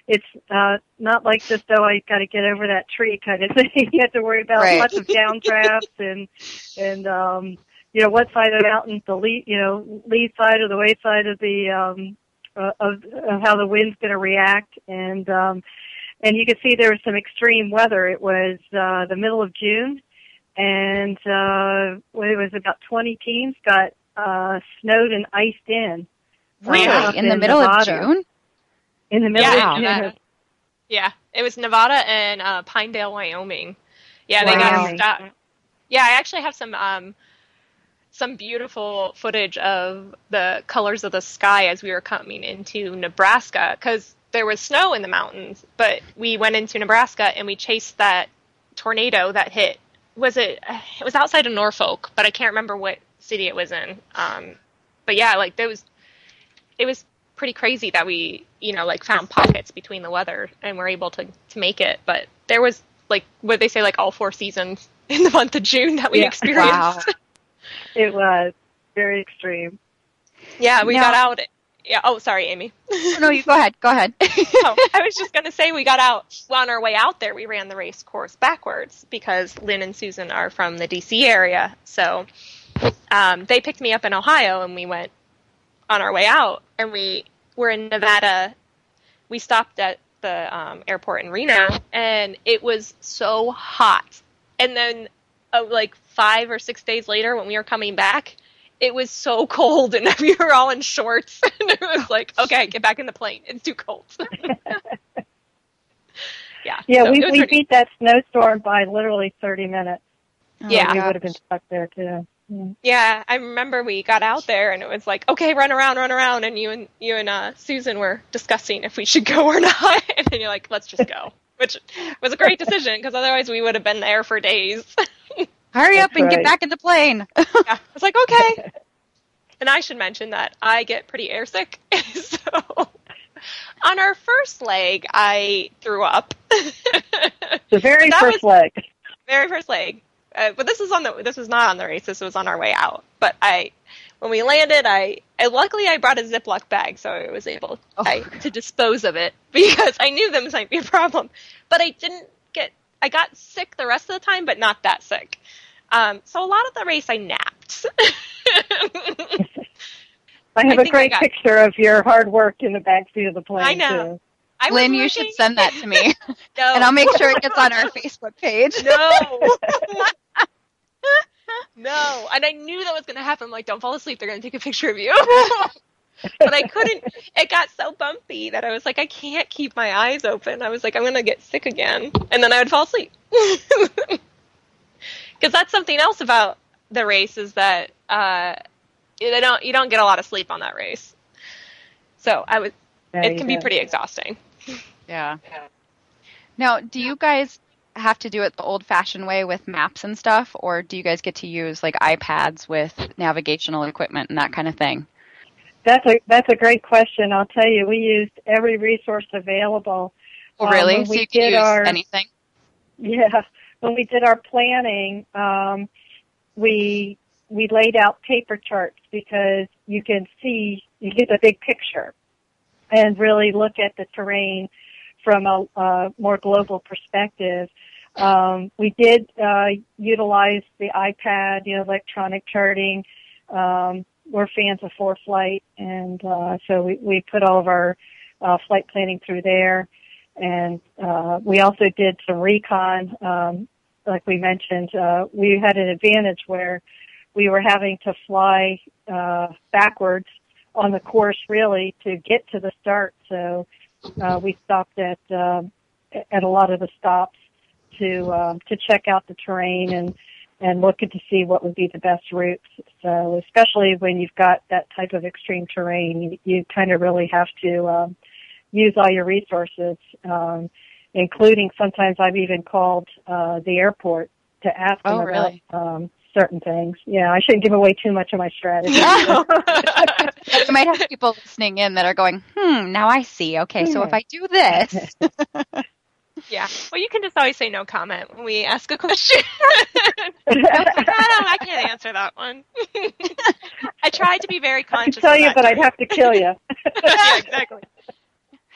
it's uh, not like just, oh, I got to get over that tree kind of thing. You have to worry about Right. lots of downdrafts and, and, um, you know, what side of the mountain, the lead, you know, lead side or the way side of the, um, uh, of, of how the wind's going to react. And, um, and you can see there was some extreme weather. It was, uh, the middle of June, and, uh, well, it was about twenty teams got, uh, snowed and iced in. Really? Uh, up in the middle Nevada. of June? In the middle Yeah, of June. Nevada. Yeah, it was Nevada and uh, Pinedale, Wyoming. Yeah, they Wow. got stuck. Yeah, I actually have some um, some beautiful footage of the colors of the sky as we were coming into Nebraska, because there was snow in the mountains, but we went into Nebraska and we chased that tornado that hit. Was it? It was outside of Norfolk, but I can't remember what city it was in. Um, but yeah, like there was, it was pretty crazy that we, you know, like found pockets between the weather and were able to, to make it. But there was like, what they say, like all four seasons in the month of June that we Yeah. experienced. Wow. It was very extreme. Yeah, we Now- got out. Yeah. Oh, sorry, Amy. Oh, no, you go ahead. Go ahead. Oh, I was just going to say we got out, well, on our way out there, we ran the race course backwards because Lynn and Susan are from the D C area. So um, they picked me up in Ohio and we went on our way out, and we were in Nevada. We stopped at the um, airport in Reno, and it was so hot. And then uh, like five or six days later when we were coming back, it was so cold, and we were all in shorts, and it was like, okay, get back in the plane. It's too cold. yeah. Yeah, so we it was we pretty- beat that snowstorm by literally thirty minutes. Yeah. We would have been stuck there too. Yeah. Yeah, I remember we got out there, and it was like, okay, run around, run around, and you and you and uh, Susan were discussing if we should go or not, and then you're like, let's just go, which was a great decision because otherwise we would have been there for days. Hurry up That's and get right. back in the plane. Yeah, I was like, okay. And I should mention that I get pretty airsick, so on our first leg, I threw up. The very That first was- leg. Very first leg. Uh, but this was on the this was not on the race. This was on our way out. But I, when we landed, I, I luckily I brought a Ziploc bag, so I was able Oh. I, to dispose of it because I knew this might be a problem. But I didn't get. I got sick the rest of the time, but not that sick. Um, so a lot of the race I napped. I have I a think I great got- picture of your hard work in the backseat of the plane I know. too. I was Lynn, you looking- should send that to me, No. and I'll make sure it gets on our Facebook page. No. No. And I knew that was going to happen. I'm like, don't fall asleep. They're going to take a picture of you. But I couldn't. It got so bumpy that I was like, I can't keep my eyes open. I was like, I'm going to get sick again. And then I would fall asleep. Because that's something else about the race is that uh, they don't you don't get a lot of sleep on that race. So I was. There It you can be go. pretty exhausting. Yeah. Now, do you guys have to do it the old-fashioned way with maps and stuff, or do you guys get to use like iPads with navigational equipment and that kind of thing? That's a that's a great question. I'll tell you, we used every resource available. Oh, Um, really? when So we you can did use our- anything? Yeah, when we did our planning, um, we we laid out paper charts because you can see you get a big picture and really look at the terrain from a, a more global perspective. Um, we did uh, utilize the iPad, you know, electronic charting. Um, we're fans of ForeFlight, and uh, so we, we put all of our uh, flight planning through there. And uh, we also did some recon. Um, like we mentioned, uh, we had an advantage where we were having to fly uh, backwards on the course, really, to get to the start. So uh, we stopped at um, at a lot of the stops to um, to check out the terrain and and look at to see what would be the best routes. So especially when you've got that type of extreme terrain, you, you kind of really have to um, use all your resources, um, including sometimes I've even called uh, the airport to ask them Oh, about really? um, certain things. Yeah, I shouldn't give away too much of my strategy. No. You might have people listening in that are going, hmm, now I see. Okay, so if I do this. Yeah. Well, you can just always say no comment when we ask a question. I was like, "Oh, I can't answer that one. I tried to be very I can conscious. tell of you, that but I'd during- have to kill you. yeah, exactly.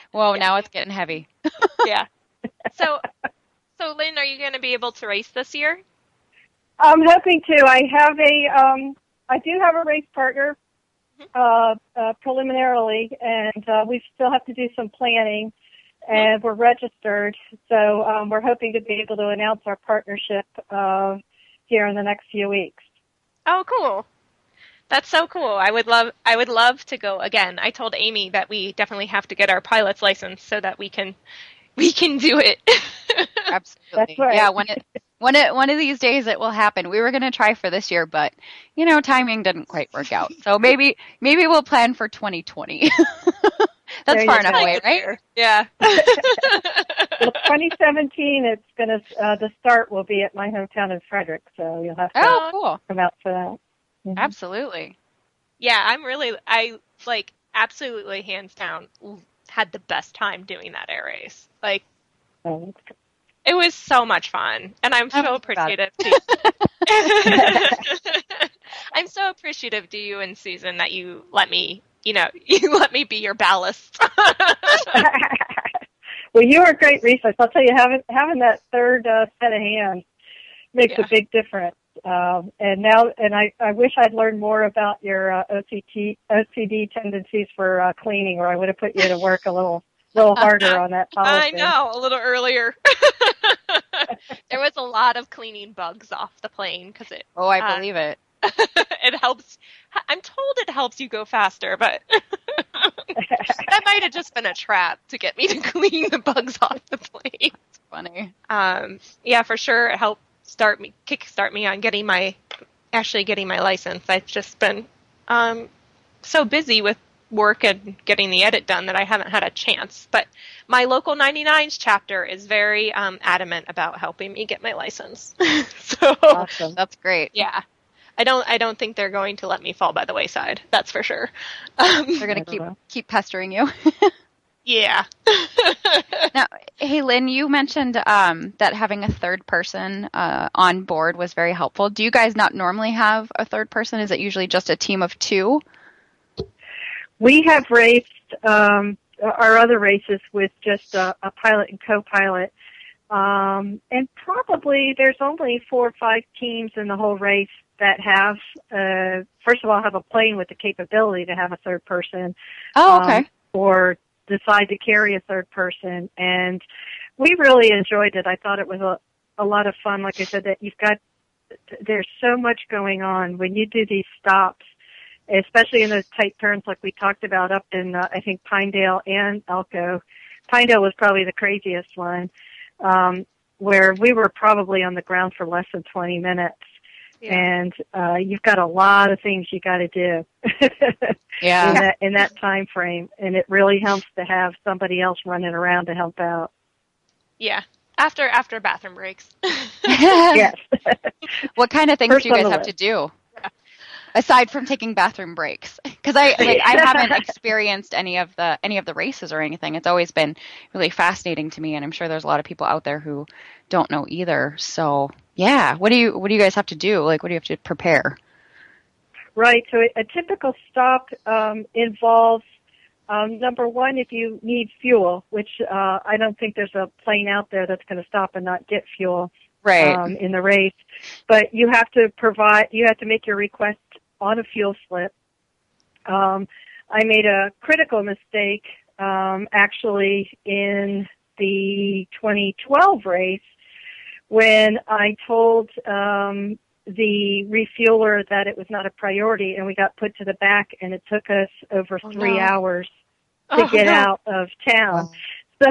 Whoa, now it's getting heavy. Yeah. So, so Lynn, are you going to be able to race this year? I'm hoping to. I have a, um, I do have a race partner, uh, uh, preliminarily, and uh, we still have to do some planning, and we're registered. So um, we're hoping to be able to announce our partnership uh, here in the next few weeks. Oh, cool. That's so cool. I would love I would love to go again. I told Amy that we definitely have to get our pilot's license so that we can we can do it. Absolutely. That's right. Yeah, when it one of one of these days it will happen. We were going to try for this year, but you know, timing didn't quite work out. So maybe maybe we'll plan for twenty twenty. That's There far you enough go. away, right? Yeah. Well, twenty seventeen, it's going to, uh, the start will be at my hometown in Frederick, so you'll have to Oh, cool. come out for that. Mhm. Absolutely. Yeah, I'm really I like absolutely hands down had the best time doing that air race. Like So that's good. it was so much fun, and I'm Tell so me about appreciative. To, I'm so appreciative to you and Susan that you let me, you know, you let me be your ballast. Well, you are a great resource. I'll tell you, having having that third uh, set of hands makes Yeah. a big difference. Um, and now, and I, I wish I'd learned more about your uh, O C T, O C D tendencies for uh, cleaning, or I would have put you to work a little little harder on that policy. I know, a little earlier. There was a lot of cleaning bugs off the plane because it. Oh, I uh, believe it. it helps. I'm told it helps you go faster, but that might have just been a trap to get me to clean the bugs off the plane. It's funny. Um, yeah, for sure, it helped start me, kickstart me on getting my, actually getting my license. I've just been um, so busy with work and getting the edit done that I haven't had a chance. But my local ninety-nines chapter is very um, adamant about helping me get my license. So Awesome. That's great. yeah. I don't. I don't think they're going to let me fall by the wayside. That's for sure. Um, They're going to keep keep pestering you. yeah. Now, hey, Lynn, you mentioned um, that having a third person uh, on board was very helpful. Do you guys not normally have a third person? Is it usually just a team of two? We have raced um, our other races with just a, a pilot and co-pilot. Um, and probably there's only four or five teams in the whole race that have, uh, first of all, have a plane with the capability to have a third person. Oh, okay. Um, or decide to carry a third person. And we really enjoyed it. I thought it was a, a lot of fun. Like I said, that you've got, there's so much going on when you do these stops, especially in those tight turns like we talked about up in, uh, I think, Pinedale and Elko. Pinedale was probably the craziest one. Um, where we were probably on the ground for less than twenty minutes. Yeah. And, uh, you've got a lot of things you got to do Yeah. in that, in that time frame. And it really helps to have somebody else running around to help out. Yeah. After after bathroom breaks. Yes. What kind of things First do you on guys the have list. to do? Aside from taking bathroom breaks, because I like, I haven't experienced any of the any of the races or anything. It's always been really fascinating to me, and I'm sure there's a lot of people out there who don't know either. So yeah, what do you what do you guys have to do? Like, what do you have to prepare? Right. So a typical stop um, involves um, number one, if you need fuel, which uh, I don't think there's a plane out there that's going to stop and not get fuel. Right. Um, in the race, but you have to provide, you have to make your request on a fuel slip. Um, I made a critical mistake, um, actually in the twenty twelve race when I told, um, the refueler that it was not a priority and we got put to the back and it took us over Oh, three no. hours to Oh, get no. out of town. So,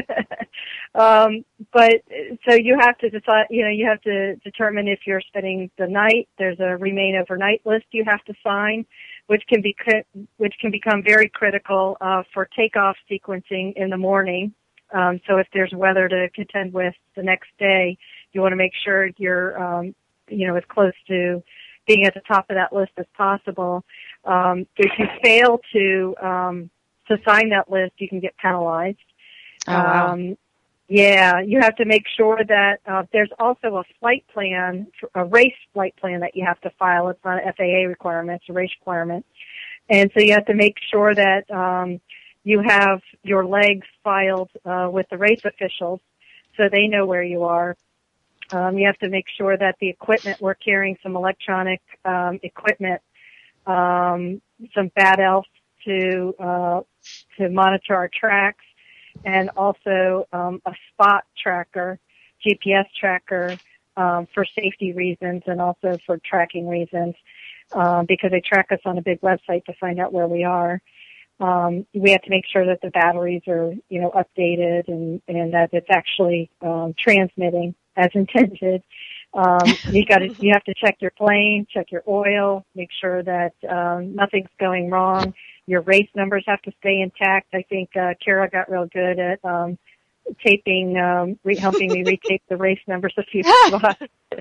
um, but, so you have to decide, you know, you have to determine if you're spending the night. There's a remain overnight list you have to sign, which can be, which can become very critical, uh, for takeoff sequencing in the morning. Um, so if there's weather to contend with the next day, you want to make sure you're, um, you know, as close to being at the top of that list as possible. Um, if you fail to, um, to sign that list, you can get penalized. Oh, wow. Um, yeah, you have to make sure that uh, there's also a flight plan, a race flight plan that you have to file. It's not an F A A requirement; it's a race requirement. And so you have to make sure that um, you have your legs filed uh, with the race officials so they know where you are. Um, you have to make sure that the equipment, we're carrying some electronic um, equipment, um, some bad elves to uh, to monitor our tracks, and also um, a spot tracker, G P S tracker, um, for safety reasons and also for tracking reasons, um, because they track us on a big website to find out where we are. Um, we have to make sure that the batteries are, you know, updated and, and that it's actually um, transmitting as intended. Um, you got to, you have to check your plane, check your oil, make sure that um, nothing's going wrong. Your race numbers have to stay intact. I think uh, Kara got real good at um, taping, um, re- helping me retape the race numbers a few spots.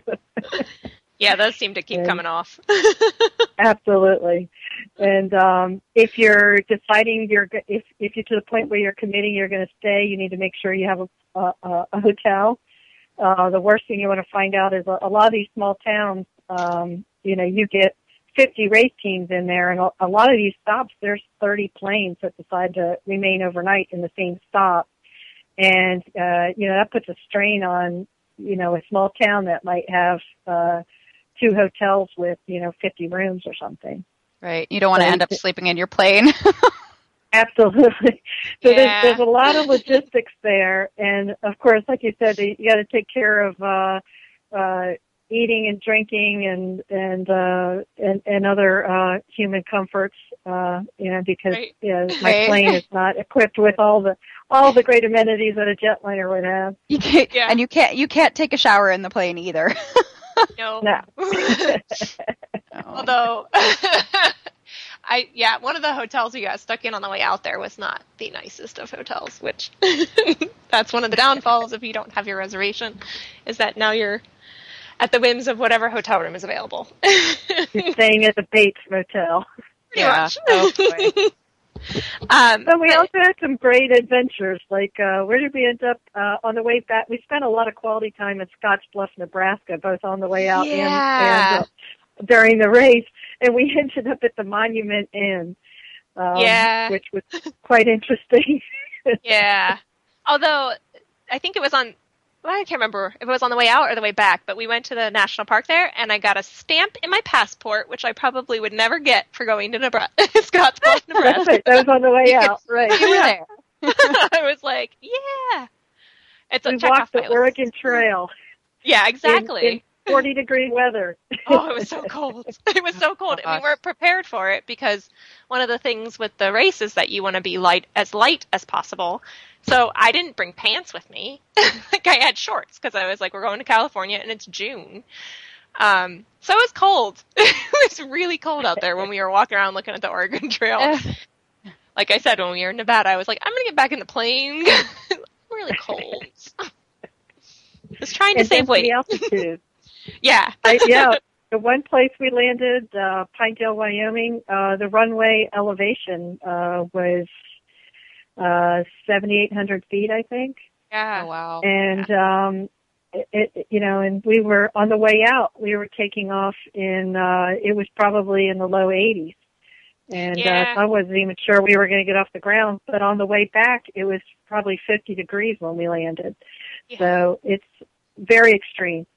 Yeah, those seem to keep and, coming off. Absolutely. And um, if you're deciding you're if if you're to the point where you're committing you're going to stay, you need to make sure you have a a, a hotel. Uh, the worst thing you want to find out is a, a lot of these small towns, um, you know, you get fifty race teams in there, and a, a lot of these stops, there's thirty planes that decide to remain overnight in the same stop. And, uh, you know, that puts a strain on, you know, a small town that might have uh, two hotels with, you know, fifty rooms or something. Right. You don't want to So end up sleeping in your plane. Absolutely. So Yeah. there's, there's a lot of logistics there. And, of course, like you said, you got to take care of uh, uh, eating and drinking and and uh, and, and other uh, human comforts, uh, you know, because Right. you know, my Right. plane is not equipped with all the all the great amenities that a jetliner would have. You can't, Yeah. And you can't you can't take a shower in the plane either. No. No. Although, I yeah, one of the hotels we got stuck in on the way out there was not the nicest of hotels, which that's one of the downfalls if you don't have your reservation, is that now you're at the whims of whatever hotel room is available. You're staying at the Bates Motel. Pretty Yeah. much. Oh, boy. Um, But we but- also had some great adventures. Like, uh, where did we end up uh, on the way back? We spent a lot of quality time in Scottsbluff, Nebraska, both on the way out Yeah. and, and uh, during the race. And we ended up at the Monument Inn, um, Yeah. which was quite interesting. Yeah. Although, I think it was on, well, I can't remember if it was on the way out or the way back, but we went to the national park there, and I got a stamp in my passport, which I probably would never get for going to Nebraska, Scottsbluff, That's Nebraska. right. That was on the way You could- out, right? You were there. I was like, yeah. It's a We check off walked the my list. Oregon Trail Yeah, in, exactly. in forty degree weather. Oh, it was so cold. It was so cold. And we weren't prepared for it because one of the things with the race is that you want to be light as light as possible. So I didn't bring pants with me. Like I had shorts because I was like, we're going to California and it's June. Um, so it was cold. It was really cold out there when we were walking around looking at the Oregon Trail. Eh. Like I said, when we were in Nevada, I was like, I'm going to get back in the plane. I'm really cold. Just trying to And save thanks to weight. the altitude. Yeah. I, yeah, the one place we landed, uh, Pinedale, Wyoming, uh, the runway elevation uh, was uh, seventy-eight hundred feet, I think. Yeah. Oh, wow. And, um, it, it, you know, and we were on the way out, we were taking off in, uh, it was probably in the low eighties. And Yeah. uh, I wasn't even sure we were going to get off the ground, but on the way back, it was probably fifty degrees when we landed. Yeah. So it's very extreme.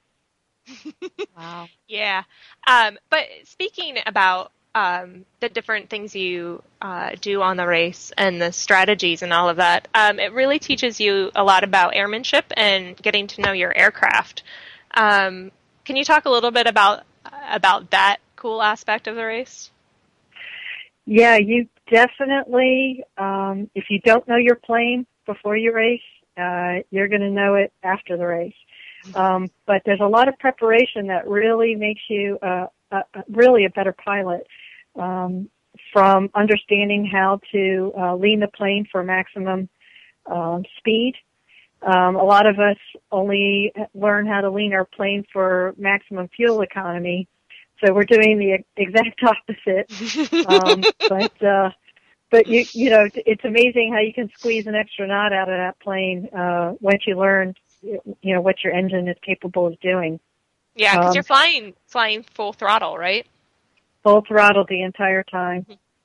Wow. Yeah. Um, but speaking about um, the different things you uh, do on the race and the strategies and all of that, um, it really teaches you a lot about airmanship and getting to know your aircraft. Um, can you talk a little bit about about that cool aspect of the race? Yeah, you definitely, um, if you don't know your plane before you race, uh, you're going to know it after the race. Um, but there's a lot of preparation that really makes you uh, uh, really a better pilot, um, from understanding how to uh, lean the plane for maximum um, speed. Um, a lot of us only learn how to lean our plane for maximum fuel economy. So we're doing the exact opposite. Um, but, uh, but you, you know, it's amazing how you can squeeze an extra knot out of that plane, uh, once you learn, you know, what your engine is capable of doing. Yeah, because Um, you're flying flying full throttle, right? Full throttle the entire time.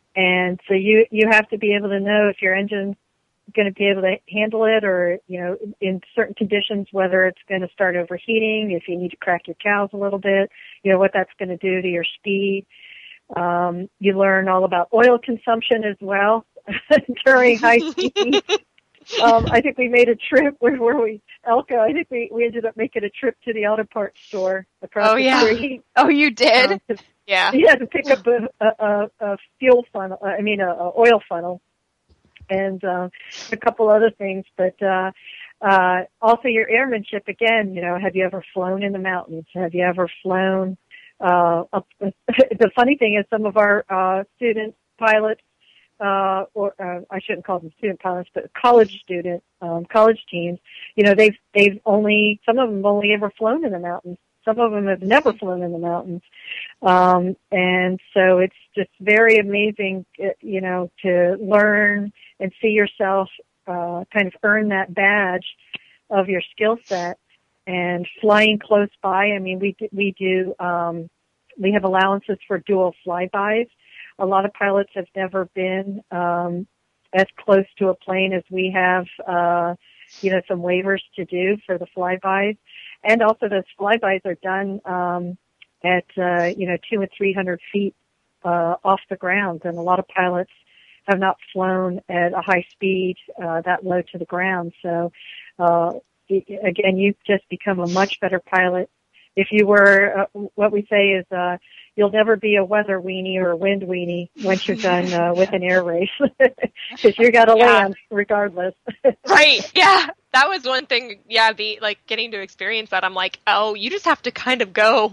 and so you you have to be able to know if your engine's going to be able to handle it, or you know, in certain conditions, whether it's going to start overheating, if you need to crack your cows a little bit, you know, what that's going to do to your speed. Um, you learn all about oil consumption as well during high speed. um, I think we made a trip where, where we, Elka, I think we, we ended up making a trip to the auto parts store across Oh, the yeah. street. Oh, you did? Um, to, Yeah. yeah, to pick up a, a, a, a fuel funnel, I mean, a, a oil funnel, and uh, a couple other things. But uh, uh, also your airmanship, again, you know, have you ever flown in the mountains? Have you ever flown uh, up? The funny thing is some of our uh, student pilots, uh, or uh, I shouldn't call them student pilots, but college student, um, college teams, you know, they've, they've only, some of them have only ever flown in the mountains. Some of them have never flown in the mountains. Um, and so it's just very amazing, you know, to learn and see yourself, uh, kind of earn that badge of your skill set. And flying close by, I mean, we, we do, um, we have allowances for dual flybys. A lot of pilots have never been, um, as close to a plane as we have, uh, you know, some waivers to do for the flybys. And also those flybys are done, um, at, uh, you know, two and three hundred feet, uh, off the ground. And a lot of pilots have not flown at a high speed, uh, that low to the ground. So, uh, again, you just become a much better pilot. If you were, uh, what we say is, uh, you'll never be a weather weenie or a wind weenie once you're done, uh, with an air race. Because you got to Yeah. land regardless. Right. Yeah. That was one thing. Yeah. Be like getting to experience that. I'm like, oh, you just have to kind of go.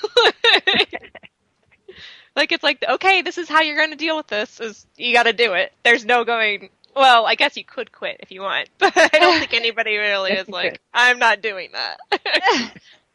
Like, it's like, okay, this is how you're going to deal with this, is you got to do it. There's no going, well, I guess you could quit if you want, but I don't think anybody really is like, I'm not doing that.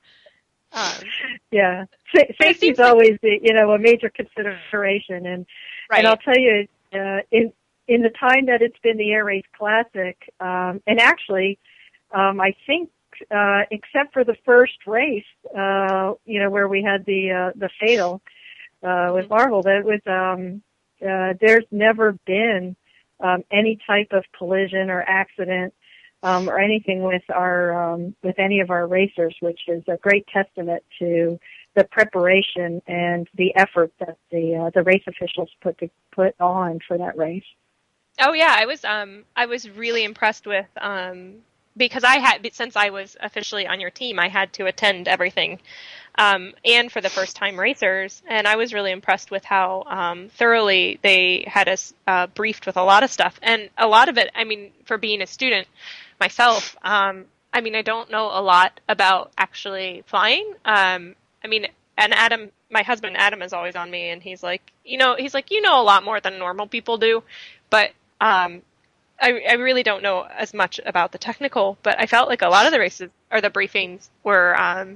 um, Yeah. Sa- safety's like- always, you know, a major consideration. And, right. and I'll tell you, uh, in, in the time that it's been the Air Race Classic, um, and actually, um, I think, uh, except for the first race, uh, you know, where we had the, uh, the fatal, uh, with Marvel, that was, um, uh, there's never been, um, any type of collision or accident, um, or anything with our, um, with any of our racers, which is a great testament to the preparation and the effort that the, uh, the race officials put to, put on for that race. Oh yeah, I was um I was really impressed with um because I had since I was officially on your team, I had to attend everything, um and for the first time racers, and I was really impressed with how um thoroughly they had us uh, briefed with a lot of stuff, and a lot of it. I mean, for being a student myself, um I mean, I don't know a lot about actually flying. Um I mean, and Adam, my husband Adam, is always on me, and he's like, you know, he's like, you know, a lot more than normal people do, but Um, I, I really don't know as much about the technical, but I felt like a lot of the races or the briefings were, um,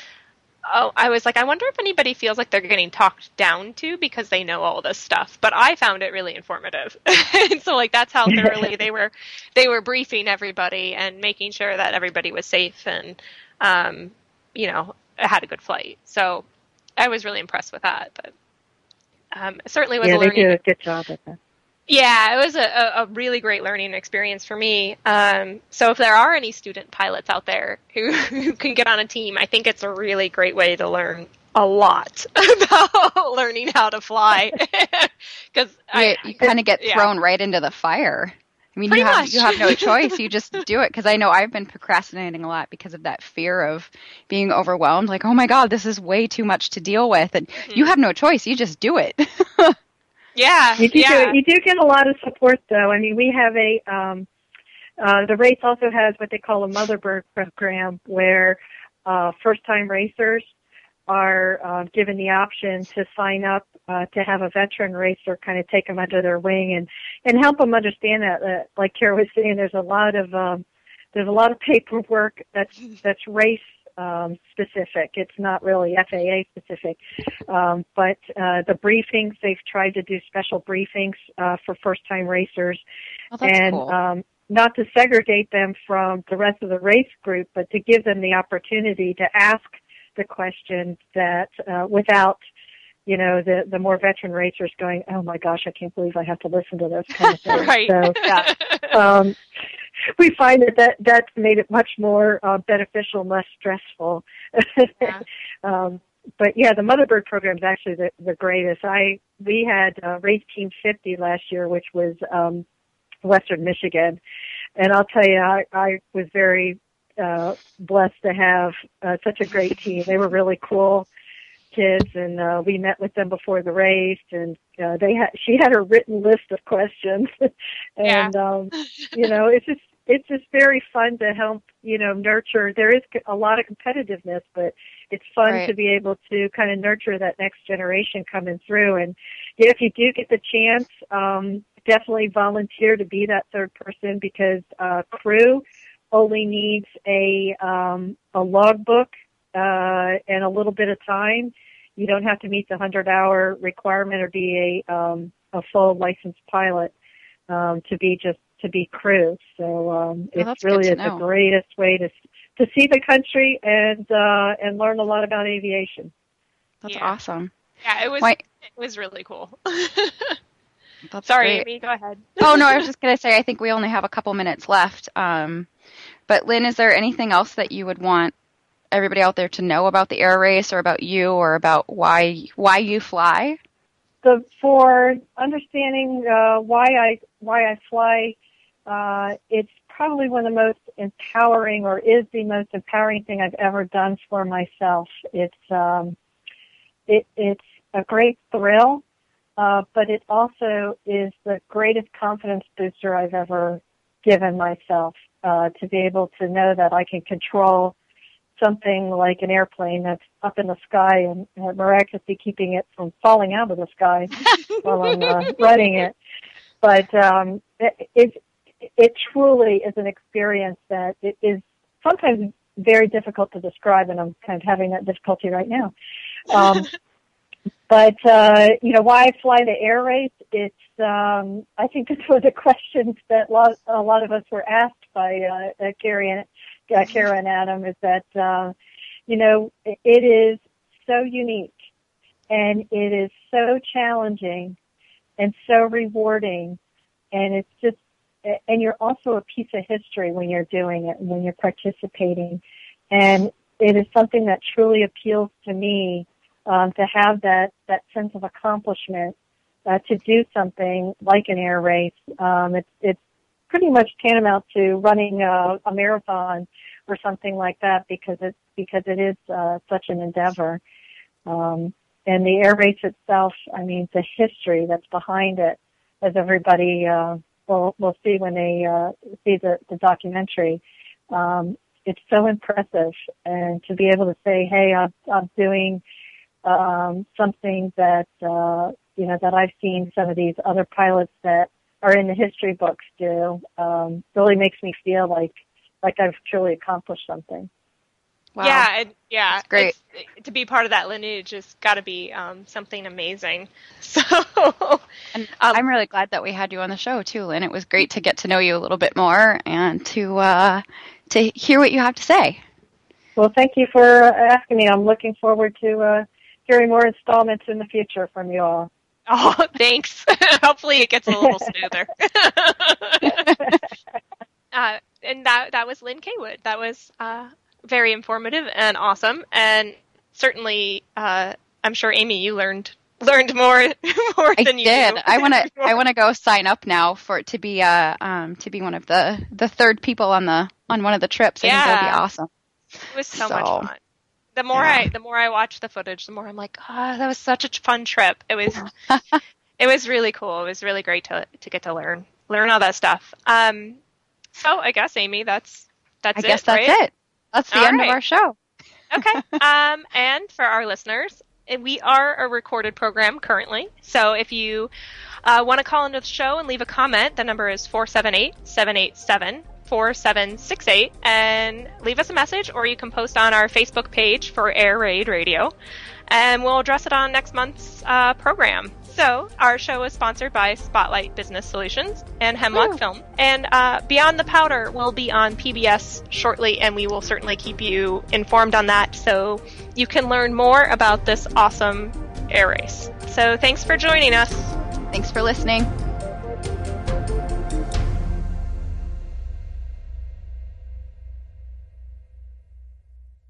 oh, I was like, I wonder if anybody feels like they're getting talked down to because they know all this stuff, but I found it really informative. And so like, that's how thoroughly they were, they were briefing everybody and making sure that everybody was safe and, um, you know, had a good flight. So I was really impressed with that, but, um, it certainly was yeah, a learning. they do a good job at that. Yeah, it was a, a really great learning experience for me. Um, so if there are any student pilots out there who, who can get on a team, I think it's a really great way to learn a lot about learning how to fly. Because you, you kind of get yeah. thrown right into the fire. I mean, Pretty you have much. you have no choice. You just do it. Because I know I've been procrastinating a lot because of that fear of being overwhelmed. Like, oh my God, this is way too much to deal with, and Mm-hmm. you have no choice. You just do it. Yeah, You do, yeah. you do get a lot of support, though. I mean, we have a, um, uh, the race also has what they call a Motherbird program, where uh, first-time racers are uh, given the option to sign up uh, to have a veteran racer kind of take them under their wing and, and help them understand that, uh, like Kara was saying, there's a lot of um, there's a lot of paperwork that's that's race Um, specific. It's not really F A A specific. Um, but uh, the briefings, they've tried to do special briefings uh, for first-time racers. Oh, that's and cool. um, not to segregate them from the rest of the race group, but to give them the opportunity to ask the question that uh, without you know, the the more veteran racers going, oh my gosh, I can't believe I have to listen to this kind of thing. Right. So yeah, um, we find that, that that's made it much more uh, beneficial, less stressful. Yeah. um, but yeah, the Motherbird program is actually the, the greatest. I we had uh, Race Team fifty last year, which was um, Western Michigan, and I'll tell you, I, I was very uh, blessed to have uh, such a great team. They were really cool kids, and uh, we met with them before the race, and uh, they had she had a written list of questions, and Yeah. um, you know, it's just it's just very fun to help, you know, nurture. There is a lot of competitiveness, but it's fun Right. to be able to kind of nurture that next generation coming through. And yeah, if you do get the chance, um, definitely volunteer to be that third person, because uh, crew only needs a um, a logbook uh, and a little bit of time. You don't have to meet the hundred-hour requirement or be a um, a full licensed pilot um, to be just to be crew. So um, Oh, it's that's really good is to the know. greatest way to to see the country and uh, and learn a lot about aviation. That's Yeah. awesome. Yeah, it was Why- it was really cool. That's Sorry, great. Amy, go ahead. Oh, no, I was just going to say, I think we only have a couple minutes left. Um, but Lynn, is there anything else that you would want everybody out there to know about the air race, or about you, or about why why you fly? The for understanding uh, why I why I fly, uh, it's probably one of the most empowering, or is the most empowering thing I've ever done for myself. It's um, it it's a great thrill, uh, but it also is the greatest confidence booster I've ever given myself, uh, to be able to know that I can control something like an airplane that's up in the sky and uh, miraculously keeping it from falling out of the sky while I'm uh, running it. But um, it, it it truly is an experience that it is sometimes very difficult to describe, and I'm kind of having that difficulty right now. Um, but uh, you know, why I fly the air race? It's um, I think this was a question that a lot, a lot of us were asked by uh, uh, Carrie and Uh, Kara and Adam, is that, uh, you know, it, it is so unique, and it is so challenging and so rewarding, and it's just, and you're also a piece of history when you're doing it and when you're participating, and it is something that truly appeals to me, um, to have that, that sense of accomplishment, uh, to do something like an air race. Um, it's, it's pretty much tantamount to running a, a marathon or something like that, because it because it is uh, such an endeavor. Um, and the air race itself, I mean, the history that's behind it, as everybody uh, will will see when they uh, see the, the documentary, um, it's so impressive. And to be able to say, hey, I'm, I'm doing um, something that uh, you know that I've seen some of these other pilots that are in the history books do, um, really makes me feel like like I've truly accomplished something. Wow. Yeah, it, yeah. That's great. It's, to be part of that lineage has got to be um, something amazing. So, And um, I'm really glad that we had you on the show too, Lynn. It was great to get to know you a little bit more and to uh, to hear what you have to say. Well, thank you for asking me. I'm looking forward to uh, hearing more installments in the future from you all. oh, thanks. Hopefully it gets a little smoother. uh, and that that was Lynn Kaywood. That was uh, very informative and awesome, and certainly, uh, I'm sure Amy, you learned learned more more I than you did. do. I want to. I want to go sign up now for to be uh um to be one of the the third people on the on one of the trips. I think that'll be Yeah. awesome. It was so, So, much fun. The more yeah. I the more I watch the footage, the more I'm like, oh, that was such a fun trip. It was it was really cool. It was really great to to get to learn learn all that stuff. Um, so I guess Amy, that's that's I it. guess that's right? it. That's the All end right. of our show. Okay. Um, and for our listeners, we are a recorded program currently. So if you uh, want to call into the show and leave a comment, the number is four seven eight, seven eight seven, four seven six eight, and leave us a message, or you can post on our Facebook page for Air Raid Radio, and we'll address it on next month's uh, program. So our show is sponsored by Spotlight Business Solutions and Hemlock Woo. Film. And uh, Beyond the Powder will be on P B S shortly, and we will certainly keep you informed on that, so you can learn more about this awesome Air Race. So thanks for joining us. Thanks for listening.